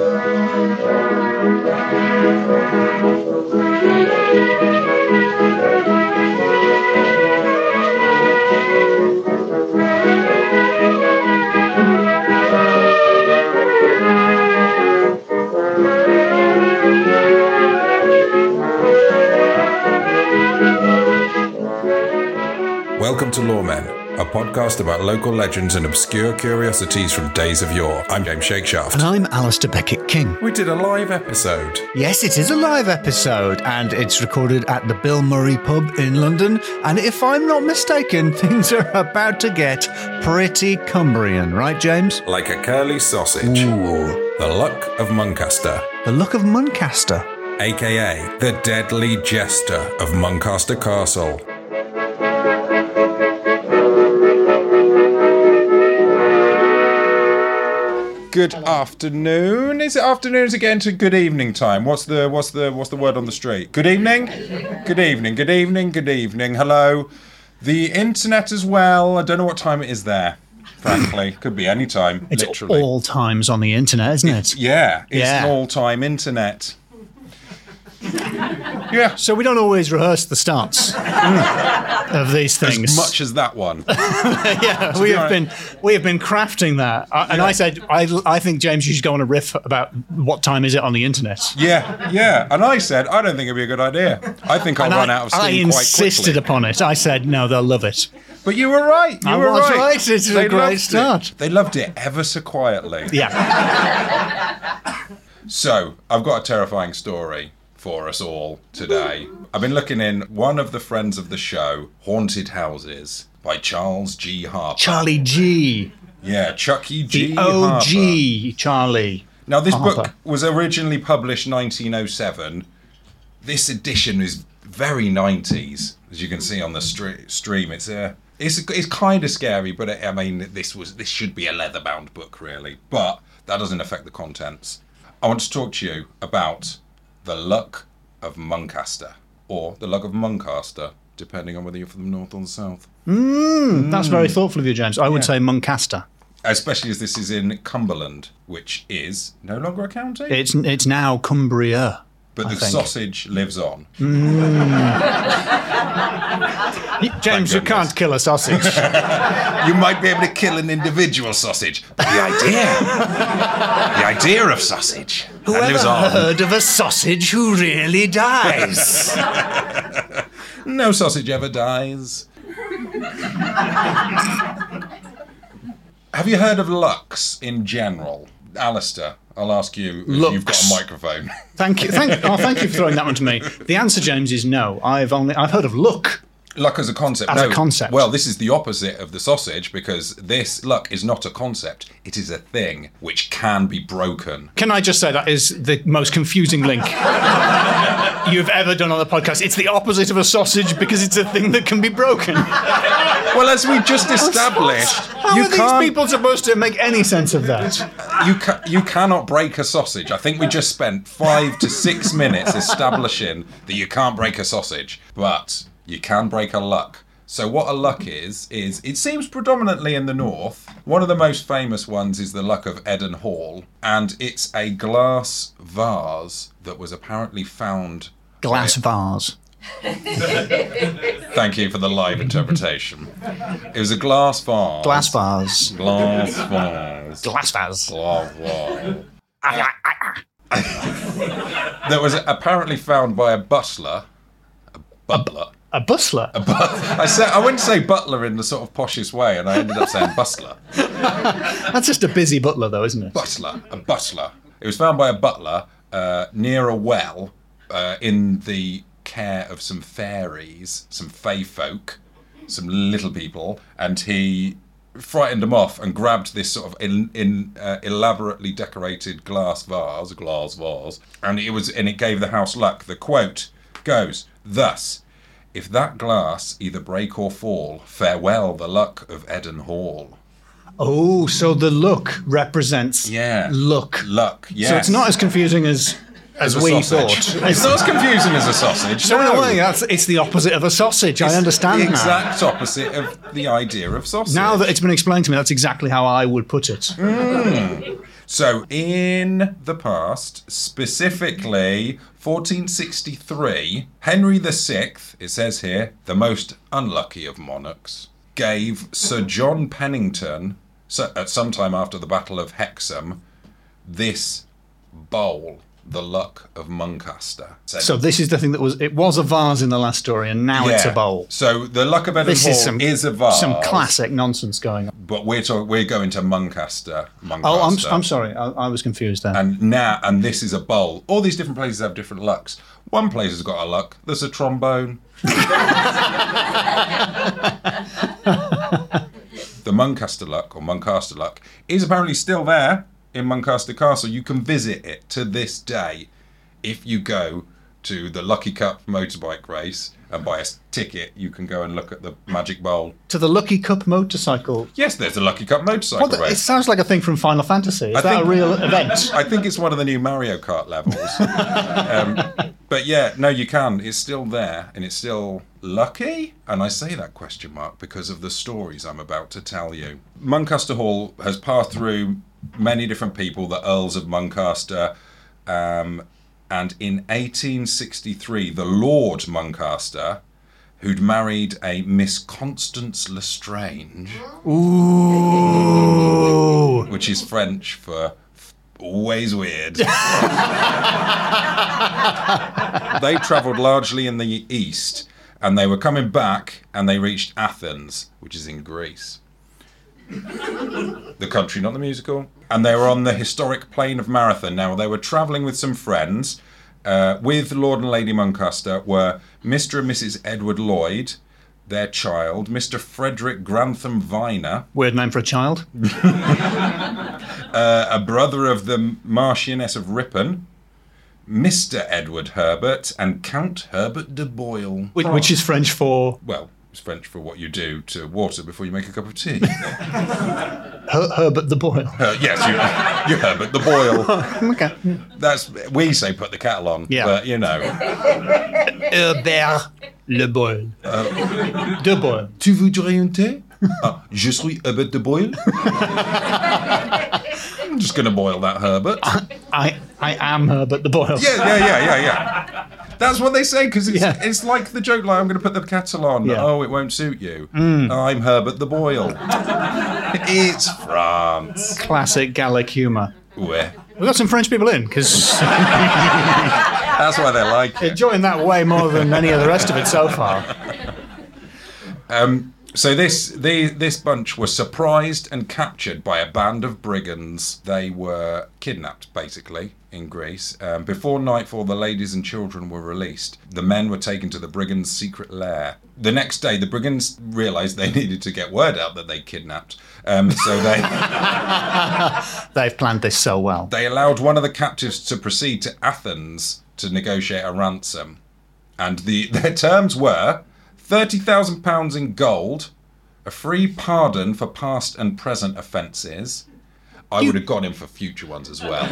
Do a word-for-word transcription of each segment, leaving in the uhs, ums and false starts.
Welcome to Lawmen, a podcast about local legends and obscure curiosities from days of yore. I'm James Shakeshaft. And I'm Alistair Beckett-King. We did a live episode. Yes, it is a live episode, and it's recorded at the Bill Murray pub in London. And if I'm not mistaken, things are about to get pretty Cumbrian, right, James? Like a curly sausage. Ooh. The Luck of Muncaster. The Luck of Muncaster. A K A the Deadly Jester of Muncaster Castle. Good afternoon. Is it afternoon? Is it getting to good evening time? What's the what's the what's the word on the street? Good evening? Good evening. Good evening. Good evening. Hello. The internet as well. I don't know what time it is there. Frankly, could be any time. It's literally all times on the internet, isn't it? Yeah, it's Yeah. an all-time internet. Yeah. So we don't always rehearse the starts of these things. As much as that one. Yeah, we have been we have been crafting that. I, and Yeah. I said, I, I think, James, you should go on a riff about what time is it on the internet. Yeah, yeah. And I said, I don't think it'd be a good idea. I think I'll And run I, out of steam I quite insisted quickly. upon it. I said, no, they'll love it. But you were right. You I were was right. right. It's a They great loved start. It. They loved it ever so quietly. Yeah. So, I've got a terrifying story for us all today. I've been looking in one of the friends of the show, Haunted Houses, by Charles G. Harper. Charlie G. Yeah, Chucky G. The O G Harper. Charlie. Now, this Harper. book was originally published nineteen oh seven. This edition is very nineties, as you can see on the stre- stream. It's uh, it's it's kind of scary, but it, I mean, this was this should be a leather-bound book, really. But that doesn't affect the contents. I want to talk to you about The Luck of Muncaster, or The Luck of Muncaster, depending on whether you're from the north or the south. Mm, that's very thoughtful of you, James. I would Yeah. say Muncaster. Especially as this is in Cumberland, which is no longer a county. It's it's now Cumbria. But I the think. sausage lives on. James, you goodness. can't kill a sausage. You might be able to kill an individual sausage, but the idea, the idea of sausage, that lives Whoever on. heard of a sausage who really dies? No sausage ever dies. Have you heard of Lux in general? Alistair, I'll ask you if Lux. you've got a microphone. Thank you. Thank, oh, thank you for throwing that one to me. The answer, James, is no. I've only I've heard of luck. Luck as a concept. As no. a concept. Well, this is the opposite of the sausage, because this luck is not a concept. It is a thing which can be broken. Can I just say that is the most confusing link you've ever done on the podcast? It's the opposite of a sausage because it's a thing that can be broken. Well, as we just established, How you are these can't. people supposed to make any sense of that? You ca- you cannot break a sausage. I think we just spent five to six minutes establishing that you can't break a sausage, but you can break a luck. So what a luck is, is it seems predominantly in the north. One of the most famous ones is the Luck of Eden Hall, and it's a glass vase that was apparently found... Glass vase. Thank you for the live interpretation. It was a glass vase. Glass vase. Glass vase. Glass vase. Glass vase. That was apparently found by a butler. A butler. A bustler. I said I wouldn't say butler in the sort of poshest way, and I ended up saying bustler. That's just a busy butler, though, isn't it? Butler. A butler. It was found by a butler uh, near a well uh, in the care of some fairies, some fae folk, some little people, and he frightened them off and grabbed this sort of in, in uh, elaborately decorated glass vase, glass vase, and it was and it gave the house luck. The quote goes thus: "If that glass either break or fall, farewell the luck of Eden Hall." Oh, so the look represents Yeah. luck. Luck, yes. So it's not as confusing as as, As a we sausage. thought. It's not as confusing as a sausage. So in no. a way, that's it's the opposite of a sausage. I It's understand the now. exact opposite of the idea of sausage. Now that it's been explained to me, that's exactly how I would put it. So, in the past, specifically fourteen sixty-three, Henry the Sixth, it says here, the most unlucky of monarchs, gave Sir John Pennington, so, at some time after the Battle of Hexham, this bowl, the Luck of Muncaster. So this is the thing that was, it was a vase in the last story, and now yeah. it's a bowl. So the Luck of Edinburgh This is some, is a vase. some classic nonsense going on. But we're talk, we're going to Muncaster. Muncaster. Oh, I'm, I'm sorry, I, I was confused there. And now, and this is a bowl. All these different places have different lucks. One place has got a luck. There's a trombone. The Muncaster luck, or Muncaster luck, is apparently still there in Muncaster Castle. You can visit it to this day if you go to the Lucky Cup motorbike race and buy a ticket. You can go and look at the magic bowl. To the Lucky Cup motorcycle. Yes, there's a Lucky Cup motorcycle What the, race. it sounds like a thing from Final Fantasy. Is I that think- a real event? I think it's one of the new Mario Kart levels. um, but yeah, no, you can. It's still there, and it's still lucky. And I say that question mark because of the stories I'm about to tell you. Muncaster Hall has passed through many different people, the Earls of Muncaster, um, and in eighteen sixty-three, the Lord Muncaster, who'd married a Miss Constance Lestrange, Ooh. which is French for always weird. They travelled largely in the east, and they were coming back, and they reached Athens, which is in Greece. The country, not the musical. And they were on the historic plain of Marathon. Now, they were travelling with some friends. Uh, with Lord and Lady Muncaster were Mister and Missus Edward Lloyd, their child, Mister Frederick Grantham Viner, Weird name for a child. uh, a brother of the Marchioness of Ripon, Mister Edward Herbert, and Count Herbert de Boyle. Which, which is French for Well, it's French for what you do to water before you make a cup of tea. Her- Herbert the Boyle. Uh, yes, you, you Herbert the Boyle. Okay. That's we say put the kettle on, Yeah. but you know. Herbert le Boyle. De Boyle. Tu voudrais un thé? Ah, je suis Herbert de Boyle. I'm just going to boil that Herbert. I I am Herbert the Boyle. Yeah, yeah, yeah, yeah, yeah. That's what they say, because it's, Yeah. it's like the joke, like, I'm going to put the kettle on. Yeah. Oh, it won't suit you. I'm Herbert the Boyle. It's France. Classic Gallic humour. Ouais. We've got some French people in, because That's why they like it. enjoying that way more than any of the rest of it so far. Um, so this the, this bunch were surprised and captured by a band of brigands. They were kidnapped, basically, in Greece. Um, before nightfall, the ladies and children were released. The men were taken to the brigands' secret lair. The next day, the brigands realised they needed to get word out that they kidnapped. Um, so they They've planned this so well. they allowed one of the captives to proceed to Athens to negotiate a ransom. And the their terms were thirty thousand pounds in gold, a free pardon for past and present offences. I would have gone in for future ones as well.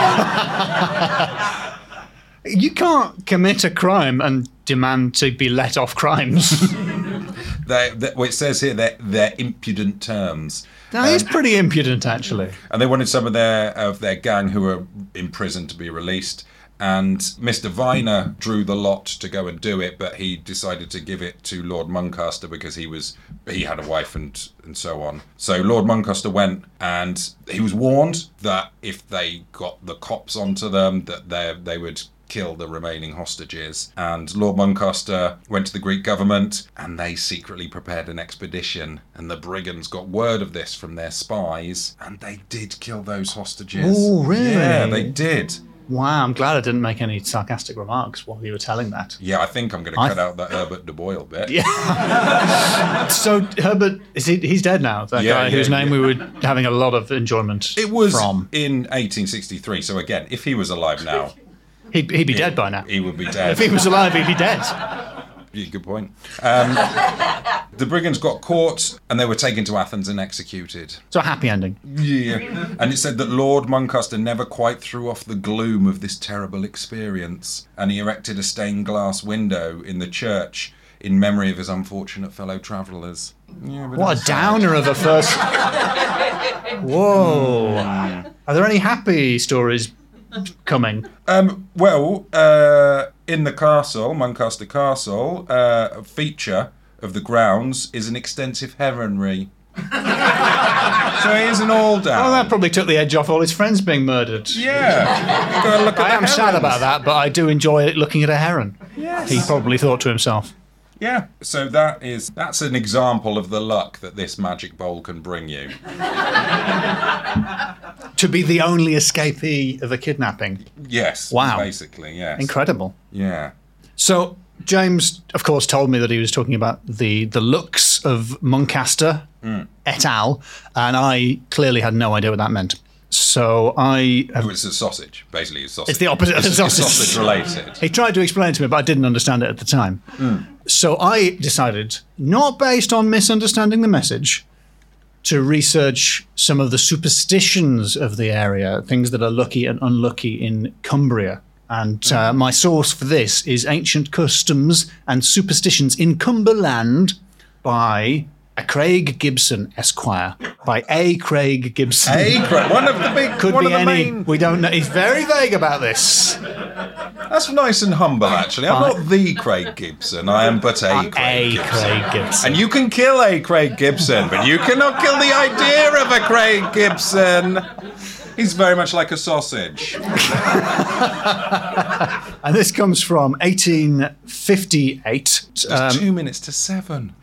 You can't commit a crime and demand to be let off crimes. they, they, well, it says here they're, they're impudent terms. That is pretty impudent, actually. And they wanted some of their of their gang who were in prison to be released. And Mister Viner drew the lot to go and do it, but he decided to give it to Lord Muncaster because he was he had a wife and and so on. So Lord Muncaster went, and he was warned that if they got the cops onto them, that they they would kill the remaining hostages. And Lord Muncaster went to the Greek government, and they secretly prepared an expedition. And the brigands got word of this from their spies, and they did kill those hostages. Oh, really? Yeah, they did. Wow, I'm glad I didn't make any sarcastic remarks while you were telling that. Yeah, I think I'm going to I cut th- out that Herbert de Boyle bit. Yeah. So Herbert, is he? He's dead now. That Yeah, guy yeah, whose name yeah. we were having a lot of enjoyment It was from. in eighteen sixty-three, so again, if he was alive now, He'd, he'd be dead by now. he would be dead. If he was alive, he'd be dead. Yeah, good point. Um, the brigands got caught, and they were taken to Athens and executed. So a happy ending. Yeah. And it said that Lord Muncaster never quite threw off the gloom of this terrible experience, and he erected a stained glass window in the church in memory of his unfortunate fellow travellers. Yeah, but What a downer of a first. Whoa. Are there any happy stories coming? Um, well, uh, in the castle, Muncaster Castle, uh, a feature of the grounds is an extensive heronry. So it isn't all down. Oh, that probably took the edge off all his friends being murdered. Yeah. Go and look at I the am sad herons. about that, but I do enjoy looking at a heron. Yes. He probably thought to himself. Yeah. So that is that's an example of the luck that this magic bowl can bring you. To be the only escapee of a kidnapping. Yes. Wow. Basically, yes. Incredible. Yeah. So James, of course, told me that he was talking about the, the looks of Muncaster Mm. et al., and I clearly had no idea what that meant. So I... Oh, it's a sausage. Basically, it's sausage. It's the opposite of It's- a it's sausage. sausage related. He tried to explain it to me, but I didn't understand it at the time. So I decided, not based on misunderstanding the message, to research some of the superstitions of the area, things that are lucky and unlucky in Cumbria. And uh, my source for this is Ancient Customs and Superstitions in Cumberland by a Craig Gibson, Esquire. By A. Craig Gibson. Hey, Craig, one of the big, Could one be of the any. main. We don't know. He's very vague about this. That's nice and humble, actually. I'm not the Craig Gibson. I am but a Craig A. Gibson. Craig Gibson. And you can kill a Craig Gibson, but you cannot kill the idea of a Craig Gibson. He's very much like a sausage. And this comes from eighteen fifty-eight. It's Um, two minutes to seven.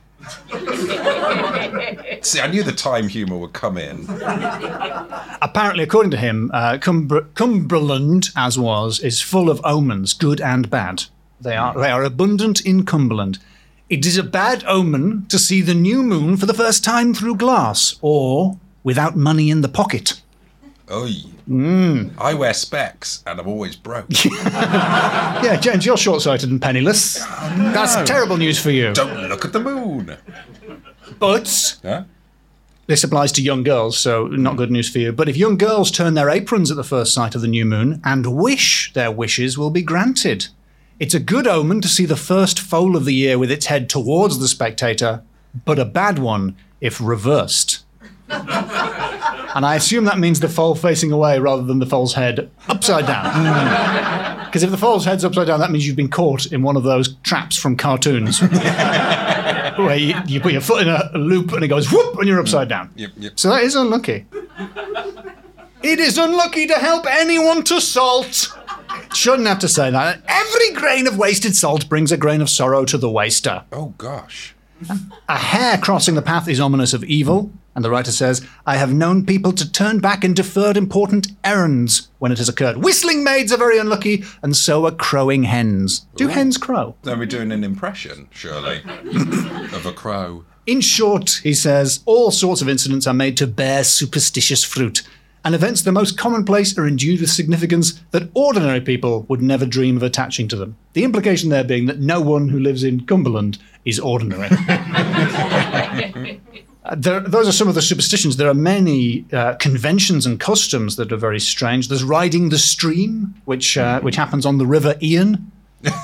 See, I knew the time humour would come in. apparently, according to him, uh, Cumber- Cumberland, as was, is full of omens, good and bad. They are they are abundant in Cumberland. It is a bad omen to see the new moon for the first time through glass, or without money in the pocket. Oy. I wear specs and I'm always broke. Yeah, James, you're short-sighted and penniless. That's terrible news for you. Don't look at the moon. But Huh? this applies to young girls, so not good news for you. But if young girls turn their aprons at the first sight of the new moon and wish, their wishes will be granted. It's a good omen to see the first foal of the year with its head towards the spectator, but a bad one if reversed. And I assume that means the foal facing away rather than the foal's head upside down. Because if the foal's head's upside down, that means you've been caught in one of those traps from cartoons. Where you, you put your foot in a loop and it goes whoop and you're upside down. Yep, yep. So that is unlucky. It is unlucky to help anyone to salt. Shouldn't have to say that. Every grain of wasted salt brings a grain of sorrow to the waster. Oh, gosh. A hare crossing the path is ominous of evil. And the writer says, I have known people to turn back and deferred important errands when it has occurred. Whistling maids are very unlucky, and so are crowing hens. Do hens crow? Then we're doing an impression, surely, of a crow. In short, he says, all sorts of incidents are made to bear superstitious fruit, and events the most commonplace are endued with significance that ordinary people would never dream of attaching to them. The implication there being that no one who lives in Cumberland is ordinary. Uh, there, those are some of the superstitions. There are many uh, conventions and customs that are very strange. There's riding the stream, which uh, which happens on the River Ian.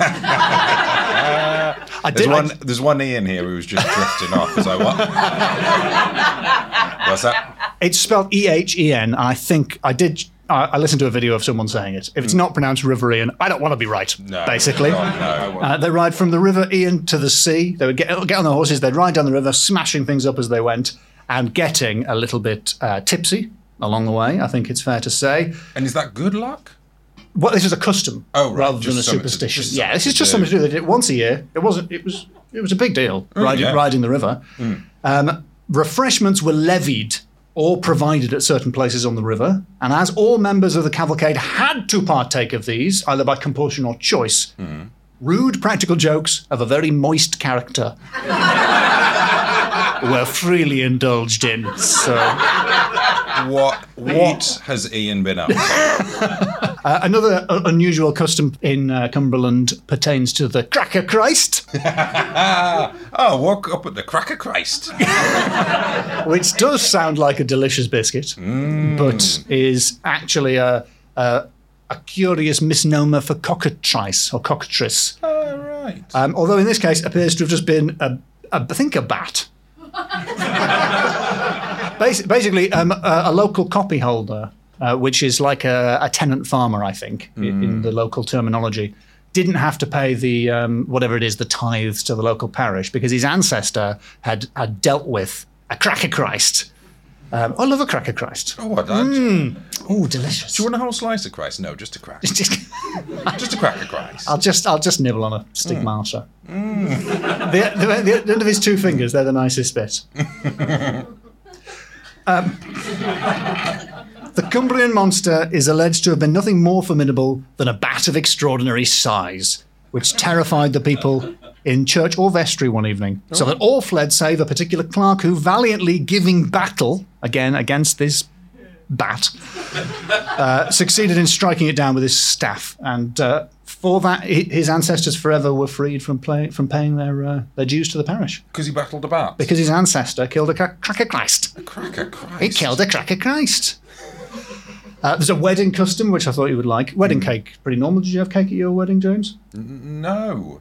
I There's did, one, I, there's one Ian here who was just drifting off. As I what? What's that? it's spelled E H E N, and I think I did. I I listened to a video of someone saying it. If it's not pronounced River Ian, I don't want to be right. No, basically, God, no. Uh, they ride from the River Ian to the sea. They would get, get on their horses. They'd ride down the river, smashing things up as they went, and getting a little bit uh, tipsy along the way. I think it's fair to say. And is that good luck? Well, this is a custom Oh, right, rather just than a something to- superstition. just yeah, something this is to just do. something to do. They did it once a year. It wasn't. It was. It was a big deal. riding, yeah. riding the river. Um, refreshments were levied or provided at certain places on the river, and as all members of the cavalcade had to partake of these, either by compulsion or choice, rude practical jokes of a very moist character were freely indulged in. So. What what has Ian been up to? Uh, another uh, unusual custom in uh, Cumberland pertains to the Cracker Christ, Oh, woke up at the Cracker Christ. which does sound like a delicious biscuit, but is actually a, a a curious misnomer for cockatrice or cockatrice. Oh, right. Um, although in this case appears to have just been a, a I think a bat. Basi- Basically, um, a, a local copy holder, uh, which is like a, a tenant farmer, I think, mm. in, in the local terminology, didn't have to pay the um, whatever it is, the tithes to the local parish because his ancestor had, had dealt with a cracker Christ. Um, I love a cracker Christ. Oh, what? Mm. Oh, delicious. Do you want a whole slice of Christ? No, just a crack. just, just a cracker Christ. I'll just, I'll just nibble on a stigmata. Mm. Mm. the, the, the end of his two fingers, they're the nicest bit. um, the Cumbrian monster is alleged to have been nothing more formidable than a bat of extraordinary size, which terrified the people in church or vestry one evening, oh. so that all fled save a particular clerk who, valiantly giving battle, again against this bat, uh, succeeded in striking it down with his staff. And uh, for that, his ancestors forever were freed from, play, from paying their uh, their dues to the parish. Because he battled a bat? Because his ancestor killed a cra- cracker Christ. A cracker Christ? He killed a cracker Christ. Uh, there's a wedding custom, which I thought you would like. Wedding mm. cake, pretty normal. Did you have cake at your wedding, James? N- no.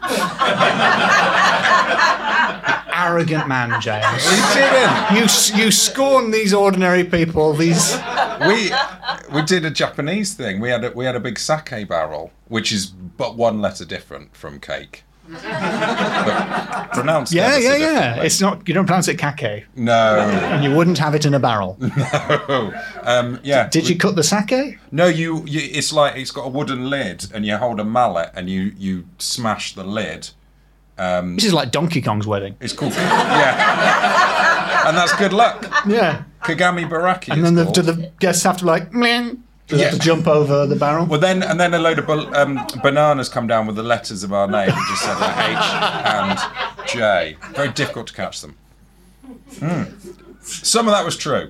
Arrogant man, James. You didn't. You you scorn these ordinary people. These we we did a Japanese thing. We had a, we had a big sake barrel, which is but one letter different from cake. But pronounced. Yeah, yeah, yeah. It's not. You don't pronounce it kake. No. And you wouldn't have it in a barrel. No. Um, yeah. Did we, you cut the sake? No, you, you. It's like it's got a wooden lid, and you hold a mallet, and you you smash the lid. Um, this is like Donkey Kong's wedding. It's called. Yeah. And that's good luck. Yeah. Kagami Baraki. And then the, called. do the guests have to like? Meh. Do they yeah. have to jump over the barrel? Well, then and then a load of um, bananas come down with the letters of our name, which just said like H and J. Very difficult to catch them. Mm. Some of that was true.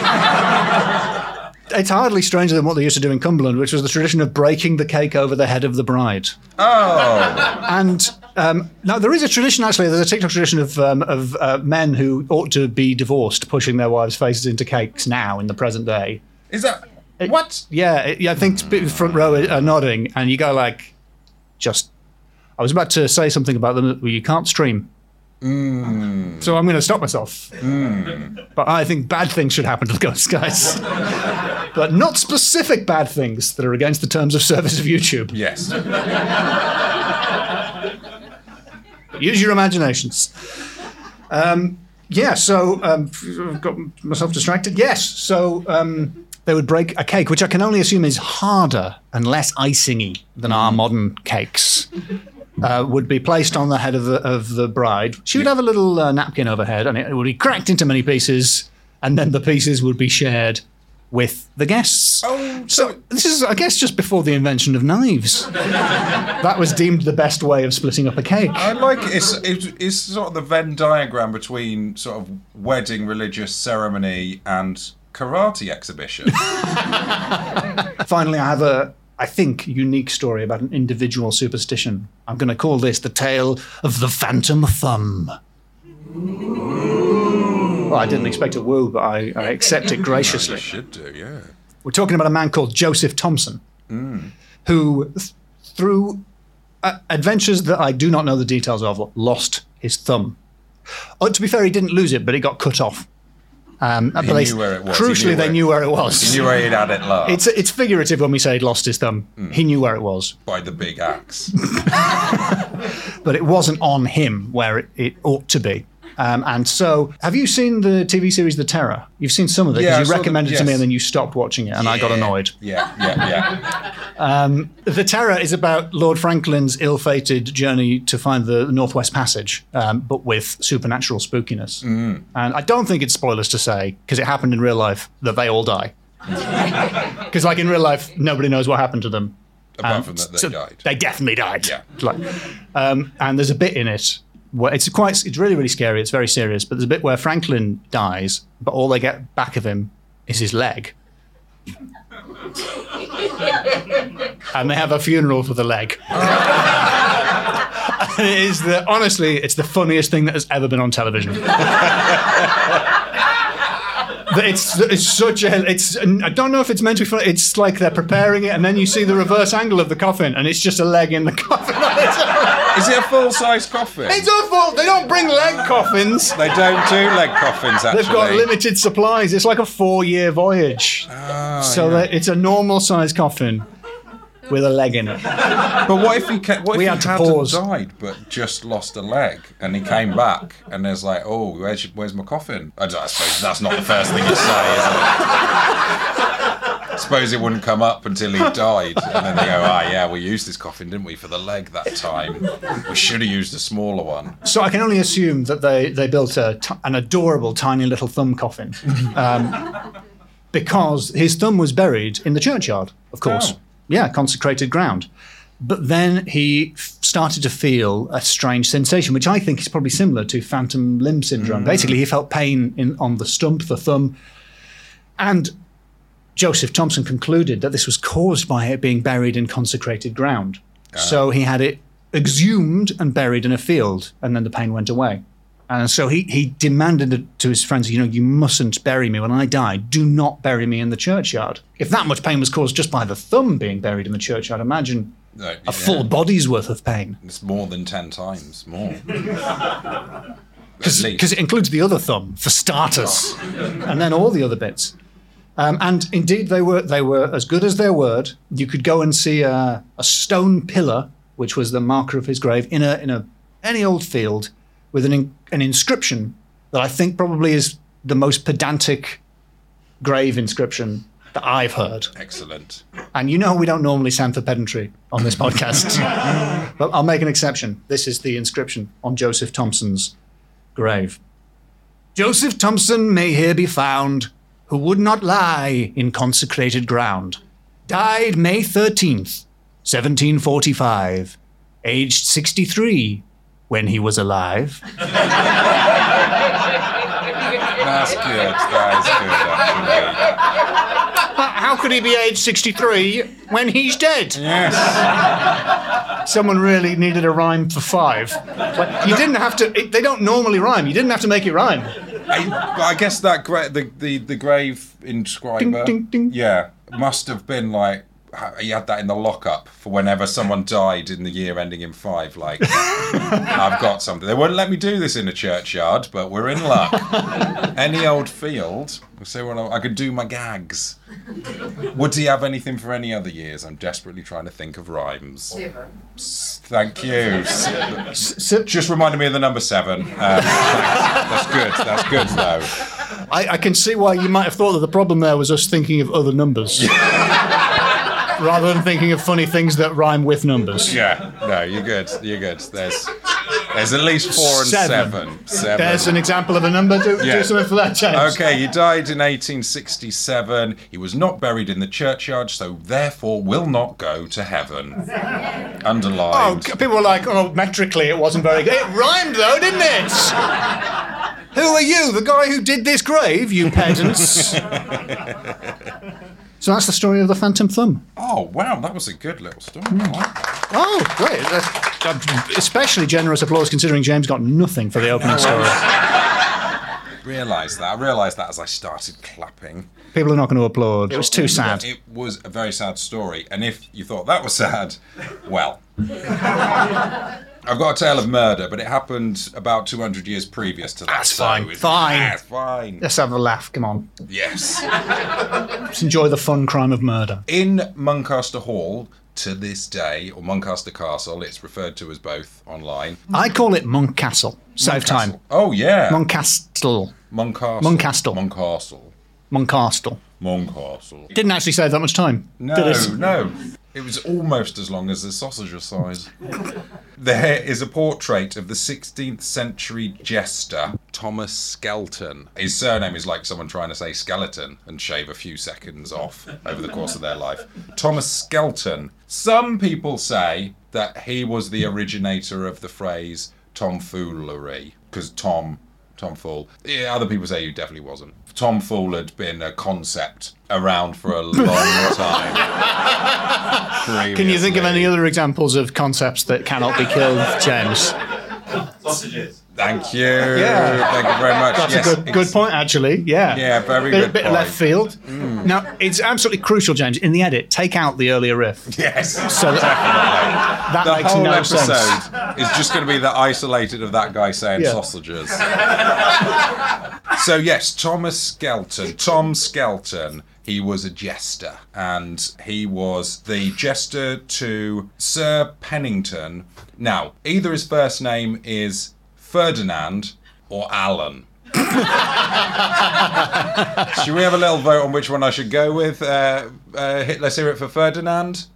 It's hardly stranger than what they used to do in Cumberland, which was the tradition of breaking the cake over the head of the bride. Oh. And um, now there is a tradition, actually, there's a TikTok tradition of um, of uh, men who ought to be divorced pushing their wives' faces into cakes now in the present day. Is that... It, what? Yeah, it, yeah, I think front row are nodding, and you go like, just... I was about to say something about them that you can't stream. Mm. So I'm going to stop myself. Mm. But I think bad things should happen to the Ghost Guys. But not specific bad things that are against the terms of service of YouTube. Yes. Use your imaginations. Um, yeah, so um, I've got myself distracted. Yes, so um, they would break a cake, which I can only assume is harder and less icingy than our modern cakes. Uh, would be placed on the head of the, of the bride. She would have a little uh, napkin overhead, and it would be cracked into many pieces, and then the pieces would be shared with the guests. Oh, so, so this is, I guess, just before the invention of knives. That was deemed the best way of splitting up a cake. I like it. It's, it's, it's sort of the Venn diagram between sort of wedding, religious ceremony, and karate exhibition. Finally, I have a... I think, unique story about an individual superstition. I'm going to call this the tale of the Phantom Thumb. Well, I didn't expect a woo, but I, I accept it graciously. You should do, yeah. We're talking about a man called Joseph Thompson, mm. who, th- through uh, adventures that I do not know the details of, lost his thumb. Oh, to be fair, he didn't lose it, but it got cut off. Um, he but knew where it was. Crucially, knew they where, knew where it was. He knew where he'd had it last. It's it's figurative when we say he'd lost his thumb. Mm. He knew where it was. By the big axe. But it wasn't on him where it, it ought to be. Um, and so, have you seen the T V series The Terror? You've seen some of it, because yeah, you recommended the, it to yes. me and then you stopped watching it, and yeah, I got annoyed. Yeah, yeah, yeah. um, the Terror is about Lord Franklin's ill-fated journey to find the Northwest Passage, um, but with supernatural spookiness. Mm. And I don't think it's spoilers to say, because it happened in real life, that they all die. Because like in real life, nobody knows what happened to them. Apart um, from that they so died. They definitely died. Yeah. Like, um, and there's a bit in it where it's quite, it's really, really scary. It's very serious. But there's a bit where Franklin dies, but all they get back of him is his leg. And they have a funeral for the leg. And it is the, honestly, it's the funniest thing that has ever been on television. It's it's such a it's I don't know if it's meant to be funny. It's like they're preparing it, and then you see the reverse angle of the coffin, and it's just a leg in the coffin. Is it a full-size coffin? It's a full. They don't bring leg coffins. They don't do leg coffins, actually. They've got limited supplies. It's like a four-year voyage. Oh, so yeah. that it's a normal-sized coffin with a leg in it. But what if he ca- what if We he had to hadn't pause. died but just lost a leg and he came back and there's like, oh, where's, your, where's my coffin? I, don't- I suppose that's not the first thing you say, is it? I suppose it wouldn't come up until he died, and then they go, ah, yeah, we used this coffin, didn't we, for the leg that time? We should have used a smaller one. So I can only assume that they, they built a t- an adorable tiny little thumb coffin, um, because his thumb was buried in the churchyard, of course. Oh. Yeah, consecrated ground. But then he f- started to feel a strange sensation, which I think is probably similar to phantom limb syndrome. Mm. Basically, he felt pain in, on the stump, the thumb, and Joseph Thomson concluded that this was caused by it being buried in consecrated ground. Ah. So he had it exhumed and buried in a field, and then the pain went away. And so he, he demanded it to his friends, you know, you mustn't bury me when I die. Do not bury me in the churchyard. If that much pain was caused just by the thumb being buried in the churchyard, imagine No, a yeah. full body's worth of pain. It's more than ten times more. At least. Because it includes the other thumb, for starters, and then all the other bits. Um, and indeed, they were they were as good as their word. You could go and see a, a stone pillar, which was the marker of his grave, in a in a any old field, with an in, an inscription that I think probably is the most pedantic grave inscription that I've heard. Excellent. And you know we don't normally stand for pedantry on this podcast, but I'll make an exception. This is the inscription on Joseph Thomson's grave. Joseph Thomson may here be found, who would not lie in consecrated ground. Died May thirteenth, seventeen forty-five, aged sixty-three when he was alive. That's good. That is good, actually. How could he be aged sixty-three when he's dead? Yes. Someone really needed a rhyme for five. But you didn't have to, it, they don't normally rhyme. You didn't have to make it rhyme. I, I guess that gra- the, the the grave inscriber, Ding, ding, ding. yeah, must have been like he had that in the lockup for whenever someone died in the year ending in five. Like, I've got something. They wouldn't let me do this in a churchyard, but we're in luck. Any old field. So when I, I could do my gags. Would he have anything for any other years? I'm desperately trying to think of rhymes. Seven. Thank you. S- S- Just reminded me of the number seven. Um, that's good. That's good, though. I, I can see why you might have thought that the problem there was us thinking of other numbers. Rather than thinking of funny things that rhyme with numbers. Yeah, no, you're good. You're good. There's, there's at least four and Seven. seven. Seven. There's an example of a number. Do, Yeah. do something for that, James. Okay, he died in eighteen sixty-seven. He was not buried in the churchyard, so therefore will not go to heaven. Oh, Underlined. people were like, oh, metrically it wasn't very good. It rhymed though, didn't it? Who are you, the guy who did this grave, you pedants? So that's the story of the Phantom Thumb. Oh, wow, that was a good little story. I like that. Oh, great. That's, uh, especially generous applause considering James got nothing for the opening story. Realised that. I realised that as I started clapping. People are not going to applaud. It was too sad. It was a very sad story, and if you thought that was sad, well. I've got a tale of murder, but it happened about two hundred years previous to that. That's so fine. it's- Fine. That's fine. Let's have a laugh, come on. Yes. Let's enjoy the fun crime of murder. In Muncaster Hall, to this day, or Muncaster Castle, it's referred to as both online. I call it Moncastle. Save time. Castle. Oh, yeah. Moncastle. Moncastle. Moncastle. Moncastle. Moncastle. Moncastle. Didn't actually save that much time. No, did it? no. It was almost as long as the sausage size. There is a portrait of the sixteenth century jester, Thomas Skelton. His surname is like someone trying to say skeleton and shave a few seconds off over the course of their life. Thomas Skelton. Some people say that he was the originator of the phrase tomfoolery, because Tom... Tomfool. Yeah, other people say he definitely wasn't. Tomfool had been a concept around for a long time. Can you think of any other examples of concepts that cannot be killed, James? Sausages. Thank you. Yeah. Thank you very much. That's yes, a good, good point, actually. Yeah. Yeah, very bit, good bit point. left field. Mm. Now, it's absolutely crucial, James, in the edit, take out the earlier riff. Yes, So that, that the makes whole no episode sense. is just going to be the isolated of that guy saying Yeah. sausages. So yes, Thomas Skelton. Tom Skelton. He was a jester, and he was the jester to Sir Pennington. Now, either his first name is Ferdinand or Alan. Should we have a little vote on which one I should go with? Uh, uh, hit, let's hear it for Ferdinand.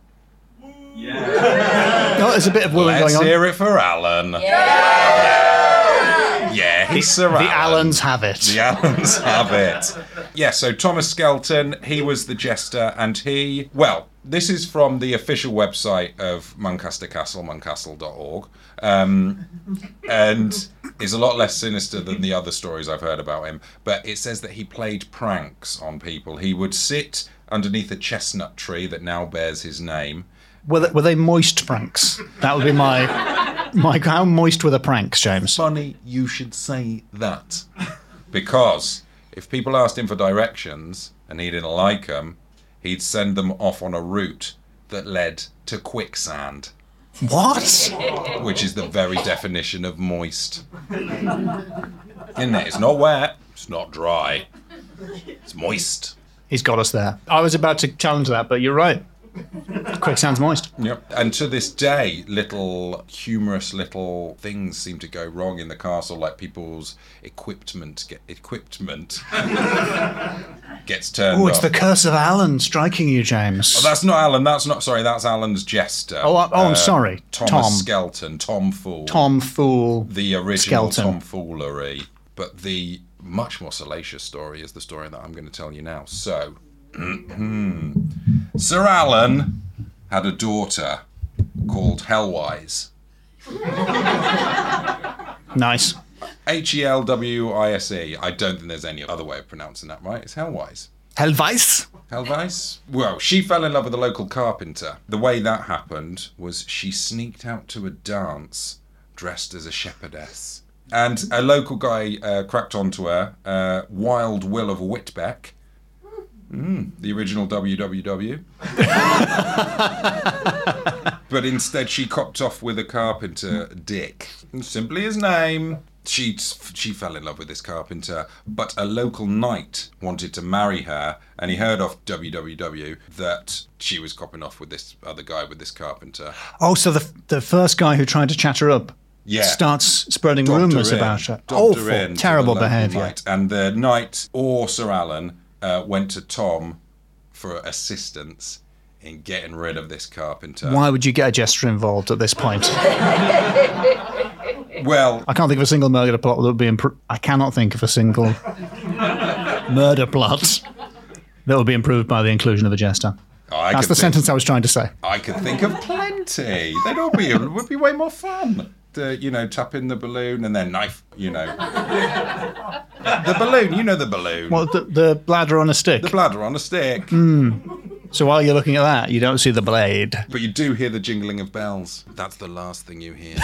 Yeah. Oh, there's a bit of wooing Let's going on. hear it for Alan. Yeah, yeah, yeah he's Sir The Alan. Allens have it. The Allens have it. Yeah, so Thomas Skelton, he was the jester, and he, well, this is from the official website of Muncaster Castle, muncastle dot org, um, and is a lot less sinister than the other stories I've heard about him, but it says that he played pranks on people. He would sit underneath a chestnut tree that now bears his name. Were they, were they moist pranks? That would be my... my how moist were the pranks, James? Funny you should say that. Because if people asked him for directions and he didn't like them, he'd send them off on a route that led to quicksand. What? Which is the very definition of moist. Isn't it? It's not wet, it's not dry, it's moist. He's got us there. I was about to challenge that, but you're right. Quicksand's moist. Yep. And to this day, little humorous little things seem to go wrong in the castle, like people's equipment get equipment gets turned Oh, it's off. the curse of Alan striking you, James. Oh, that's not Alan. That's not. Sorry, that's Alan's jester. Oh, I- oh, I'm sorry. Thomas Tom. Skelton, Tom Fool. Tom Fool. The original Skelton. tomfoolery. But the much more salacious story is the story that I'm going to tell you now. So, Sir Alan had a daughter called Helwise. Nice. H E L W I S E. I don't think there's any other way of pronouncing that, right? It's Helwise. Helweiss? Helwise? Well, she fell in love with a local carpenter. The way that happened was she sneaked out to a dance dressed as a shepherdess. And a local guy uh, cracked onto her, uh, Wild Will of Whitbeck. Mm, the original W W W. But instead she copped off with a carpenter, Dick. Simply his name. She she fell in love with this carpenter, but a local knight wanted to marry her, and he heard off W W W that she was copping off with this other guy, with this carpenter. Oh, so the the first guy who tried to chat her up Yeah. starts spreading Dobbed rumours her in, about her. dobbed her Awful, in to terrible the local behaviour. knight. And the knight, or Sir Alan, uh, went to Tom for assistance in getting rid of this carpenter. Why would you get a jester involved at this point? Well, I can't think of a single murder plot that would be impro- I cannot think of a single murder plot that would be improved by the inclusion of a jester. I That's could the think- sentence I was trying to say. I could think of plenty. They'd all be, it would be way more fun. To, you know, tap in the balloon and then knife, you know. The balloon, you know the balloon. Well, the, the bladder on a stick. The bladder on a stick. So while you're looking at that, you don't see the blade. But you do hear the jingling of bells. That's the last thing you hear.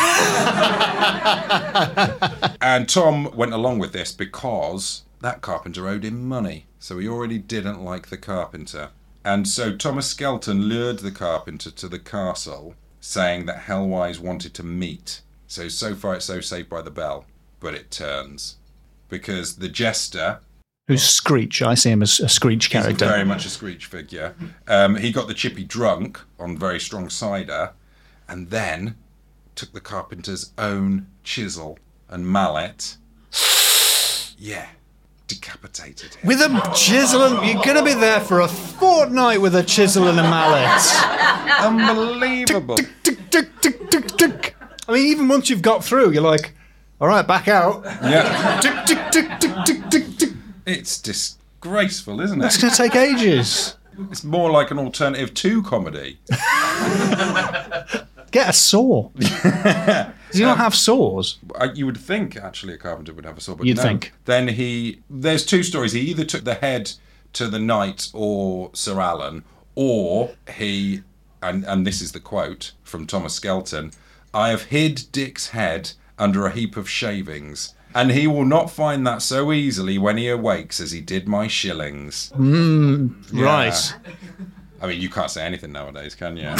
And Tom went along with this because that carpenter owed him money. So he already didn't like the carpenter. And so Thomas Skelton lured the carpenter to the castle, saying that Helwise wanted to meet. So, so far it's so saved by the bell. But it turns. Because the jester... Who's Screech? I see him as a Screech He's character. very much a Screech figure. Um, he got the chippy drunk on very strong cider, and then took the carpenter's own chisel and mallet. Yeah, decapitated him. With a chisel and... You're going to be there for a fortnight with a chisel and a mallet. Unbelievable. Tick, tick, tick, tick, tick, tick. I mean, even once you've got through, you're like, all right, back out. Yeah, Tick, tick, tick, tick, tick, tick, tick. it's disgraceful, isn't It's it? going to take ages. It's more like an alternative to comedy. Get a saw. Does he not have saws? I- You would think, actually, a carpenter would have a saw, but You'd no. think. Then he... There's two stories. He either took the head to the knight or Sir Alan, or he... And, and this is the quote from Thomas Skelton. I have hid Dick's head under a heap of shavings. And he will not find that so easily when he awakes as he did my shillings. Mm, Yeah. Right. I mean, you can't say anything nowadays, can you?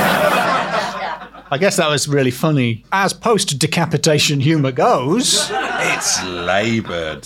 I guess that was really funny. As post-decapitation humour goes. It's laboured.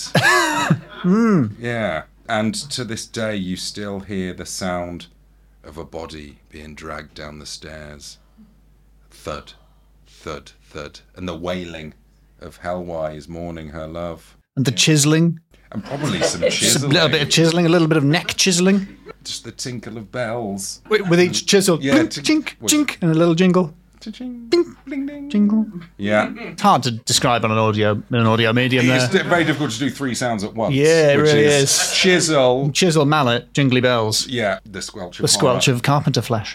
mm. Yeah. And to this day, you still hear the sound of a body being dragged down the stairs. Thud, thud, thud. And the wailing of Hellwise mourning her love. And the chiselling. And probably some Just a chiseling. little bit of chiselling, a little bit of neck chiselling. Just the tinkle of bells. With, with each chisel. Yeah, Blink, tink- chink, what- chink, and a little jingle. Cha-ching, Ding, bling, ding. jingle. Yeah. It's hard to describe on an audio in an audio medium It's there. di- very difficult to do three sounds at once. Yeah, it which really is. is. Chisel. Chisel, mallet, jingly bells. Yeah, the squelch of The squelch horror. of carpenter flesh.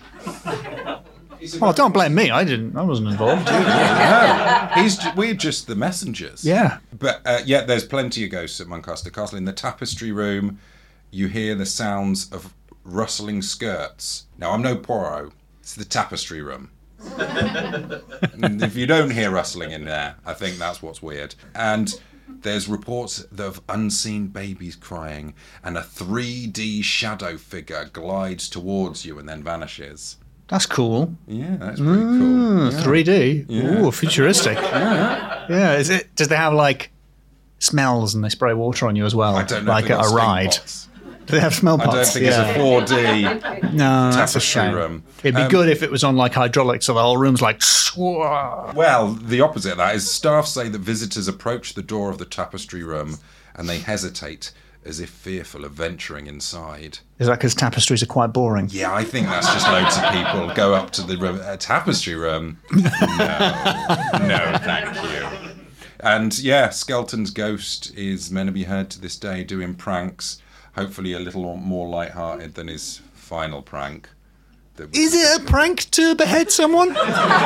Oh, don't blame me. I didn't. I wasn't involved. No, he's ju- we're just the messengers. Yeah. But uh, yeah, there's plenty of ghosts at Muncaster Castle. In the tapestry room, you hear the sounds of rustling skirts. Now, I'm no Poirot. It's the tapestry room. And if you don't hear rustling in there, I think that's what's weird. And there's reports of unseen babies crying, and a three D shadow figure glides towards you and then vanishes. That's cool. Yeah, that's pretty cool. Yeah. three D. Yeah. Ooh, futuristic. Yeah. Yeah. Is it? Does they have like smells and they spray water on you as well? I don't know. Like if they've at got a stink ride. pots. Do they have smell I pots? don't think yeah. it's a four D No, that's a tapestry shame. room. It'd be Um, good if it was on like hydraulics, so the whole room's like. Swah. Well, the opposite of that is staff say that visitors approach the door of the tapestry room and they hesitate as if fearful of venturing inside. Is that because tapestries are quite boring? Yeah, I think that's just loads of people go up to the room, uh, tapestry room. No, no, thank you. And yeah, Skelton's ghost is meant to be heard to this day doing pranks, hopefully a little more light-hearted than his final prank. That was- Is it a prank to behead someone?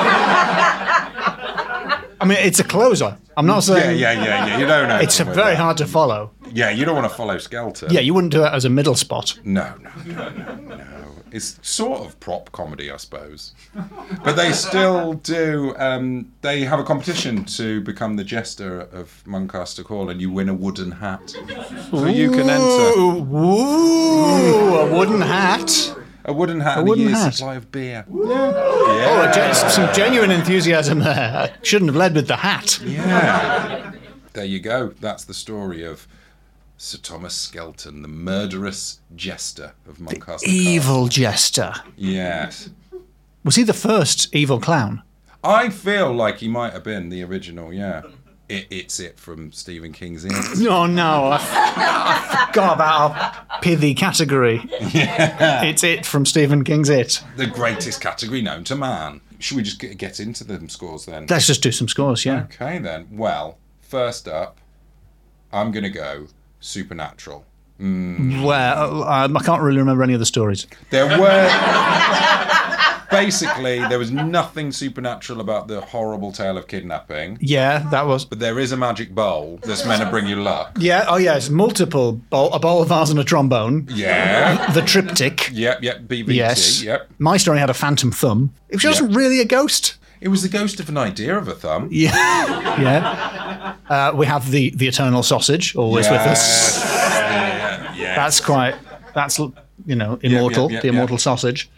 I mean, it's a closer. I'm not Yeah, saying. yeah, yeah, yeah. You don't know. It's a very hard to follow. Yeah, you don't want to follow Skelton. Yeah, you wouldn't do it as a middle spot. No, no, no, no, no. It's sort of prop comedy, I suppose. But they still do. Um, they have a competition to become the jester of Muncaster Hall, and you win a wooden hat. So you can enter Ooh, ooh, a wooden hat. a wooden hat and a wooden year's hat. supply of beer. Oh, gen- some genuine enthusiasm there. I shouldn't have led with the hat. Yeah. There you go. That's the story of Sir Thomas Skelton, the murderous jester of Muncaster Castle. Evil jester. Yes. Was he the first evil clown? I feel like he might have been the original, yeah. It, it's it from Stephen King's It. Oh no, I, I forgot about our pithy category. Yeah. It's It from Stephen King's It. The greatest category known to man. Should we just get, get into them scores then? Let's just do some scores, yeah. Okay then. Well, first up, I'm going to go Supernatural. Well, um, I can't really remember any of the stories. There were... Basically, there was nothing supernatural about the horrible tale of kidnapping. Yeah, that was. But there is a magic bowl that's meant to bring you luck. Yeah, oh yeah, it's multiple. Bowl, a bowl, a vase, and a trombone. Yeah. The triptych. Yep, yep, B B T. Yes. Yep. My story had a phantom thumb. It wasn't really a ghost. It was the ghost of an idea of a thumb. Yeah. Yeah. Uh, we have the, the eternal sausage always with us. Yeah, yeah. That's quite, that's, you know, immortal, yeah, yeah, the immortal yeah. sausage.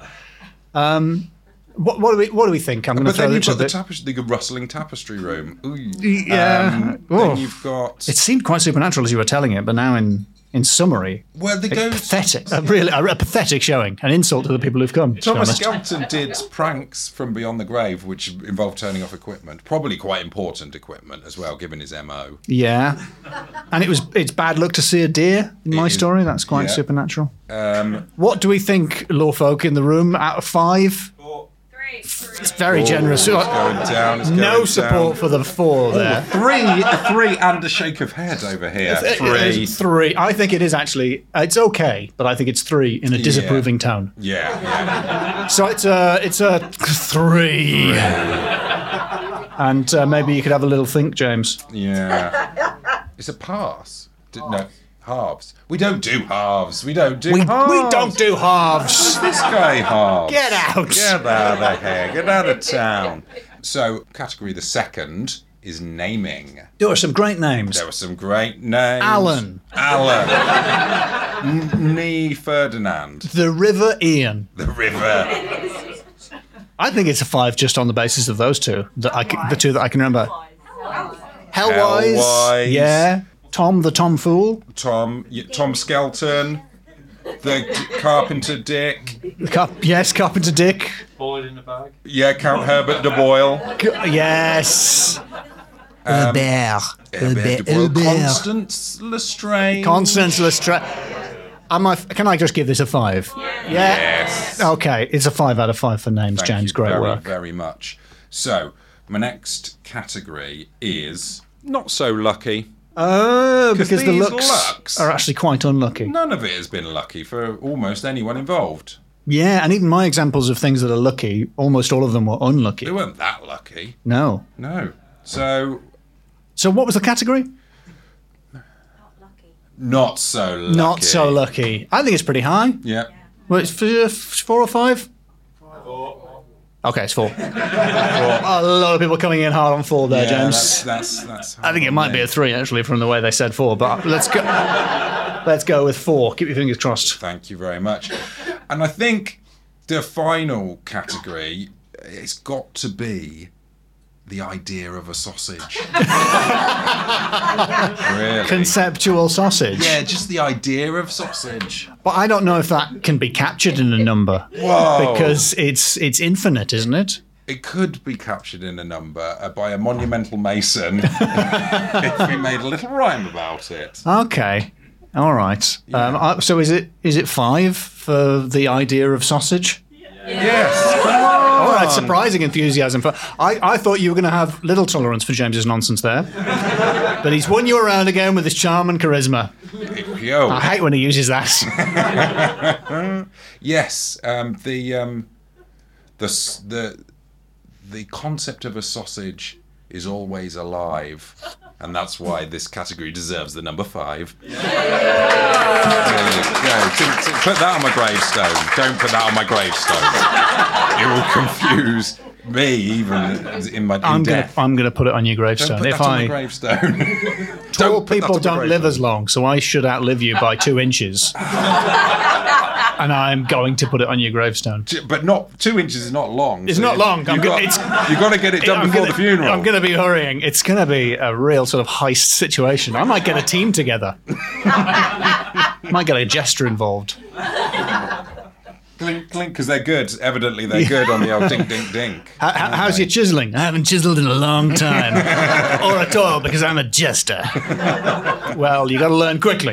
Um, what, what, do we, what do we think? I'm going to But throw then it you've to got the, the... tapestry, the rustling tapestry room. Ooh. Yeah. Um, Oh. then you've got... It seemed quite supernatural as you were telling it, but now in, in summary, Well, the ghost... pathetic. A, really, a, a pathetic showing. An insult to the people who've come, to be Thomas honest. Skelton did pranks from beyond the grave, which involved turning off equipment. Probably quite important equipment as well, given his M O. Yeah. And it was it's bad luck to see a deer in my It is, story. That's quite yeah. supernatural. Um, What do we think, law folk in the room, out of five? Three. It's very generous. Going down, it's No going support down. for the four there. Three, a three and a shake of head over here. Three. It's three. I think it is actually. It's okay, but I think it's three in a disapproving tone. Yeah, yeah. So it's a it's a three. And uh, maybe you could have a little think, James. Yeah. It's a pass. D- no, halves. We don't do halves. We don't do We, halves. we don't do halves. This guy halves. Get out. Get out of here. Get out of town. So, category the second. is naming. There are some great names. There were some great names. Alan. Alan. N- Nee Ferdinand. The River Ian. The river. I think it's a five just on the basis of those two. The, I, c- the two that I can remember. Hellwise. Hellwise. Yeah. Tom the Tom Fool. Tom. y- Tom Skelton. The D- Carpenter Dick. The Car- yes, Carpenter Dick. Boiled in the bag. Yeah, Count Herbert de Boyle. G- yes. Um, Hubert. Herbert de Boyle. Constance Lestrange. Constance Lestrange. Am I, can I just give this a five? Yeah. Yes. Okay, it's a five out of five for names, Thank James. you Great very, work. very much. So, my next category is not so lucky. Oh, because the these looks, looks- are actually quite unlucky. None of it has been lucky for almost anyone involved. Yeah, and even my examples of things that are lucky, almost all of them were unlucky. They weren't that lucky. No. No. So, So what was the category? not so lucky. Not so lucky. I think it's pretty high. Yeah. Well, it's f- four or five? Okay, it's four. A lot of people coming in hard on four there, Yeah, James. that's, that's, that's I think it might be a three, actually, from the way they said four. But let's go. Let's go with four. Keep your fingers crossed. Thank you very much. And I think the final category, it's got to be the idea of a sausage. Really? Conceptual sausage. Yeah, just the idea of sausage. But I don't know if that can be captured in a number. Whoa. Because it's it's infinite, isn't it? It could be captured in a number uh, by a monumental mason if we made a little rhyme about it. Okay. All right. Um, uh, so is it is it five for the idea of sausage? Yes. Come on. All right. Surprising enthusiasm for. I, I thought you were going to have little tolerance for James's nonsense there, but he's won you around again with his charm and charisma. Yo. I hate when he uses that. Yes. Um, the um, the s- the the concept of a sausage is always alive, and that's why this category deserves the number five. There you go. T- t- Put that on my gravestone. Don't put that on my gravestone. It will confuse me even in my in I'm gonna death. I'm gonna put it on your Don't gravestone. put If that on I my gravestone. tall Don't put that people on my don't live gravestone. as long, so I should outlive you by two inches. And I'm going to put it on your gravestone. But not two inches is not long. It's so not you- long. I'm You've go- got, it's- you've got to get it done I'm before gonna- the funeral. I'm going to be hurrying. It's going to be a real sort of heist situation. I might get a team together. Might get a jester involved. Clink, clink, because they're good. Evidently, they're good on the old dink, dink, dink. How, how- how's your chiseling? I haven't chiseled in a long time. Or at all, because I'm a jester. Well, you got to learn quickly.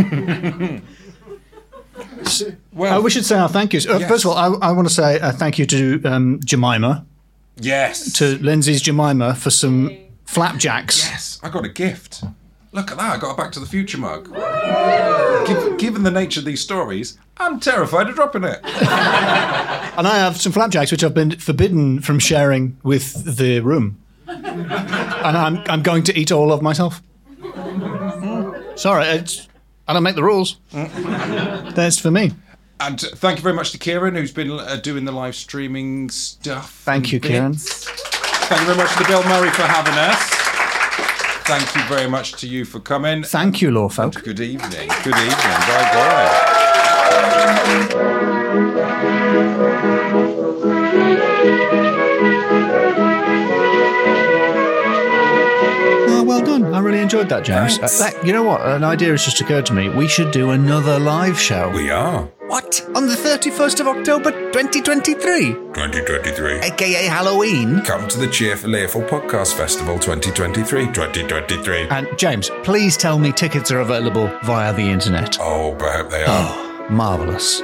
Well, Uh, we should say our thank yous. Uh, Yes. First of all, I, I want to say a thank you to um, Jemima, yes. to Lindsay's Jemima for some flapjacks. Yes, I got a gift. Look at that. I got a Back to the Future mug. Giv given the nature of these stories, I'm terrified of dropping it. And I have some flapjacks which I've been forbidden from sharing with the room. And I'm, I'm going to eat all of myself. Sorry, it's, I don't make the rules. That's for me. And thank you very much to Kieran, who's been uh, doing the live streaming stuff. Thank and you, Kieran. bits. Thank you very much to Bill Murray for having us. Thank you very much to you for coming. Thank you, Lawfolk. Good evening. Good evening. Bye bye. Oh, well done. I really enjoyed that, James. Uh, that, you know what? An idea has just occurred to me. We should do another live show. We are. What? On the thirty-first of October, twenty twenty-three? twenty twenty-three. A K A Halloween? Come to the Cheerful Earful Podcast Festival twenty twenty-three. twenty twenty-three. And James, please tell me tickets are available via the internet. Oh, I hope they are. Oh, marvellous.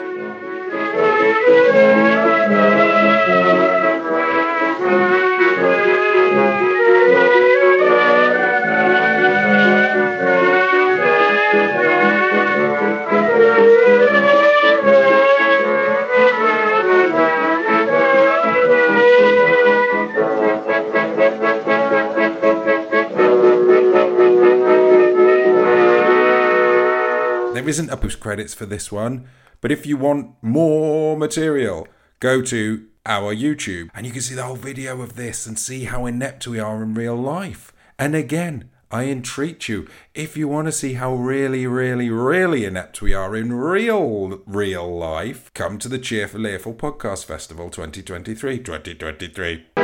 There isn't a post credits for this one, but if you want more material, go to our YouTube, and you can see the whole video of this and see how inept we are in real life. And again, I entreat you, if you want to see how really, really, really inept we are in real, real life, come to the Cheerful Earful Podcast Festival twenty twenty-three. twenty twenty-three.